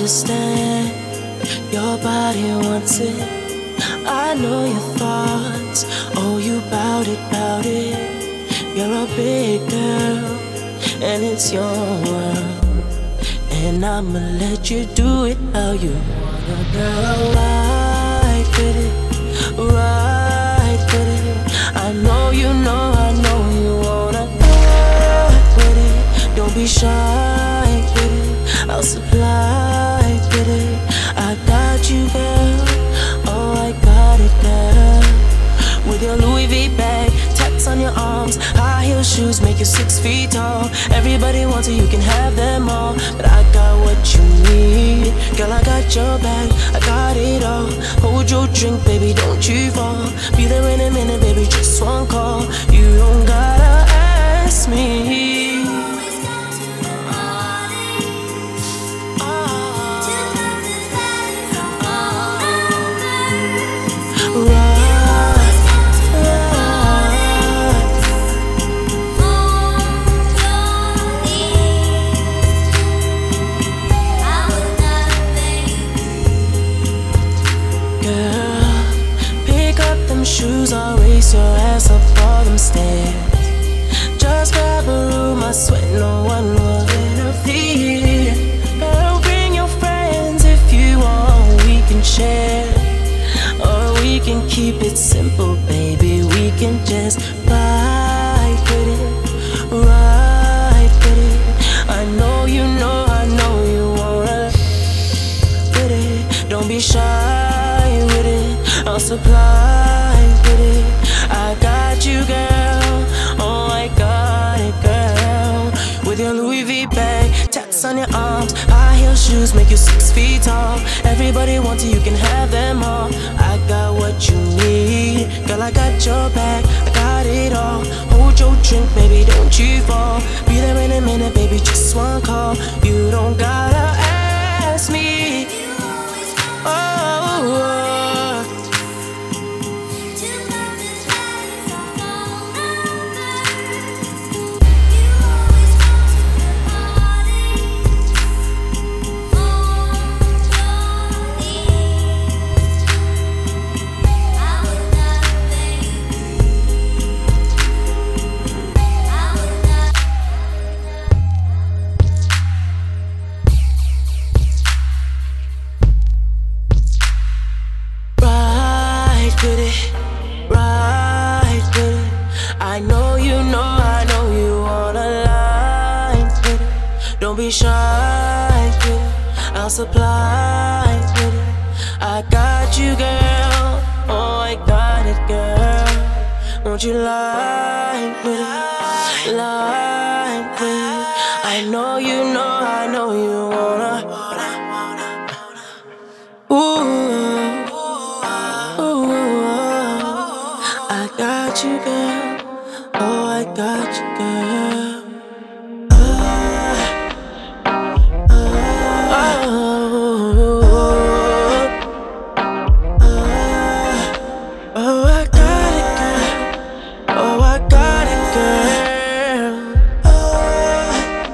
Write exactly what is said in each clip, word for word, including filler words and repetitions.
understand. Your body wants it. I know your thoughts. Oh, you bout it, bout it. You're a big girl, and it's your world. And I'ma let you do it how you wanna, girl. Ride with it, ride with it. I know you know, I know you wanna ride with it. Don't be shy with it, I'll supply with it. I got you, girl. Oh, I got it, girl. With your Louis V bag, tats on your arms, high heel shoes make you six feet tall. Everybody wants it, you can have them all, but I got what you need. Girl, I got your back, I got it all. Hold your drink, baby, don't you fall. Be there in a minute, baby, just one call. You don't gotta ask me. Shoes, I'll race your ass up all them stairs. Just grab a room, I sweat no one will interfere. Girl, bring your friends if you want, we can share. Or we can keep it simple, baby, we can just ride with it, ride with it. I know you know, I know you wanna with it. Don't be shy with it, I'll supply. I got you, girl. Oh, I got it, girl. With your Louis V bag, tats on your arms, high heel shoes make you six feet tall. Everybody wants it, you can have them all. I got what you need. Girl, I got your back, I got it all. Hold your drink, baby, don't you fall. Be there in a minute, baby, just one call. You don't gotta ask me. Oh, oh. I know you know, I know you wanna line with it. Don't be shy with it, I'll supply with it. I got you, girl. Oh, I got it, girl. Won't you line with it, line with it. I know you know, I know you wanna. Ooh, ooh, I got you, girl. Oh, I got you, girl. Uh, uh, oh, uh, oh, I got it, girl. Oh, I got it, girl. Uh,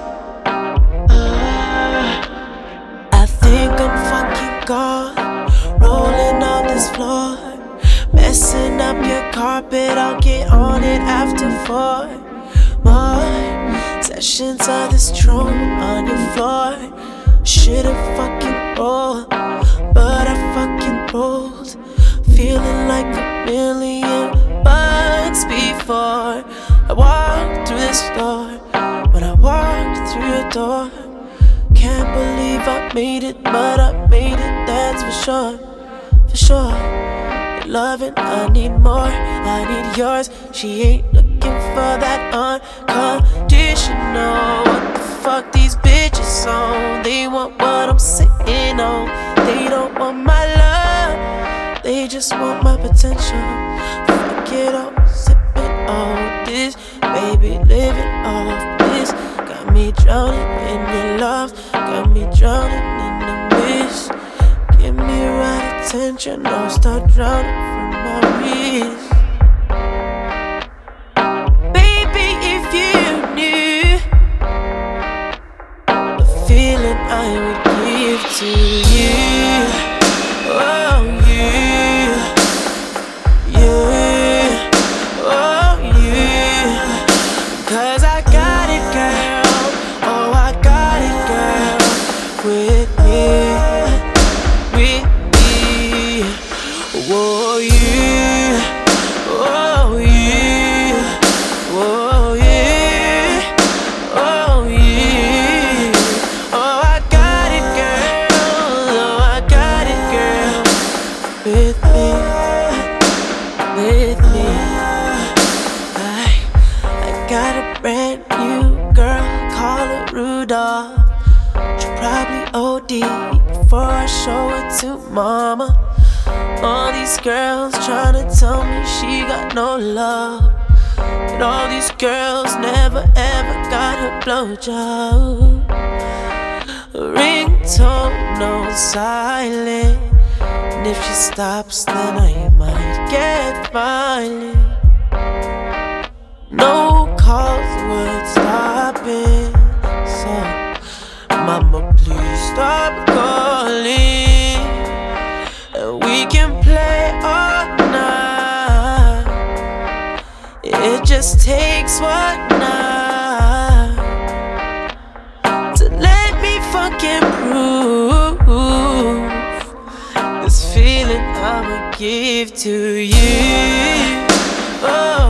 uh, I think I'm fucking gone, rolling on this floor. Messing up your carpet, I'll get on it after four more sessions of this throne on your floor. Should've fucking rolled, but I fucking rolled. Feeling like a million bucks before I walked through this door. When I walked through your door, can't believe I made it, but I made it, that's for sure, for sure. Loving, I need more, I need yours. She ain't looking for that unconditional. What the fuck these bitches on? They want what I'm sitting on. They don't want my love, they just want my potential. Fuck it all, sipping on this, baby, living off this. Got me drowning in your love, got me drowning in the mist. Give me right attention, don't start drowning from my wrist. Baby, if you knew the feeling I would give to mama. All these girls tryna tell me she got no love, and all these girls never ever got a blowjob. Ringtone no silent, and if she stops then I might get violent. No calls worth stopping, so mama please stop calling, and we can play all night. It just takes one night to let me fucking prove this feeling I'ma give to you. Oh.